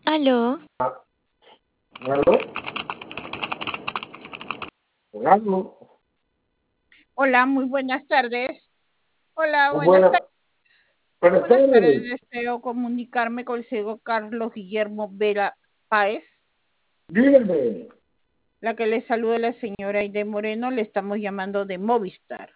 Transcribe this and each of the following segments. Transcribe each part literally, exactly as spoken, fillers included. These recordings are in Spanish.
Aló. ¿Aló? ¿Aló? Hola, muy buenas tardes. Hola, buenas Buenas, tardes. buenas Buenas tardes. tardes. Deseo comunicarme con el señor Carlos Guillermo Vera Páez. Dígame. La que le saluda la señora Aide Moreno, le estamos llamando de Movistar.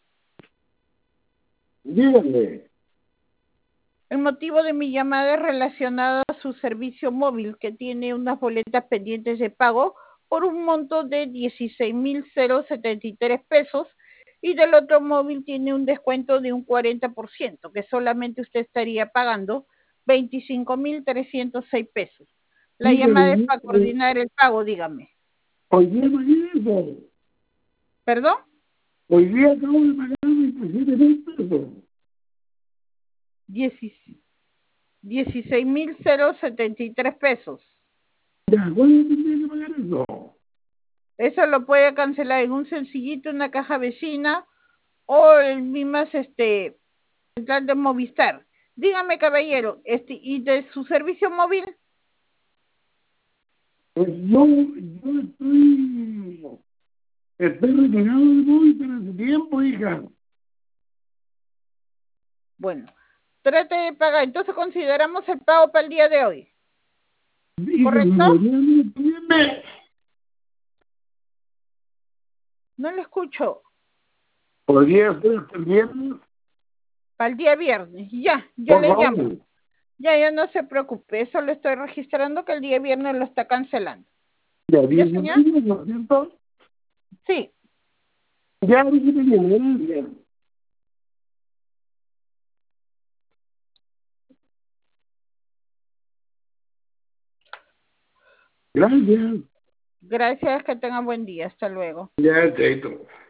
Dígame. El motivo de mi llamada es relacionado a su servicio móvil, que tiene unas boletas pendientes de pago por un monto de dieciséis mil setenta y tres pesos, y del otro móvil tiene un descuento de un cuarenta por ciento, que solamente usted estaría pagando veinticinco mil trescientos seis pesos. La Dígame, llamada es para dígame. coordinar el pago, dígame. Hoy día pagué eso. ¿Perdón? Hoy día acabo de pagar veintisiete mil pesos. dieciséis mil setenta y tres pesos. Ya, ¿cuándo tendría que pagar eso? Eso lo puede cancelar en un sencillito, una caja vecina o el mismas este central de Movistar. Dígame, caballero, este y de su servicio móvil. Pues yo, yo estoy, estoy retirado de móvil hace tiempo, hija. Bueno, trate de pagar. Entonces consideramos el pago para el día de hoy. Hija, ¿Correcto? dígame. No lo escucho. ¿Podría ser hasta el viernes? Para el día viernes. Ya, yo Por le favor. llamo. Ya, ya no se preocupe. Eso lo estoy registrando que el día viernes lo está cancelando. Ya, ¿Ya, diez señor? minutos, ¿no es cierto? Sí. Ya, ahorita viene, gracias. Gracias. Gracias, que tengan buen día. Hasta luego. Ya, chaito.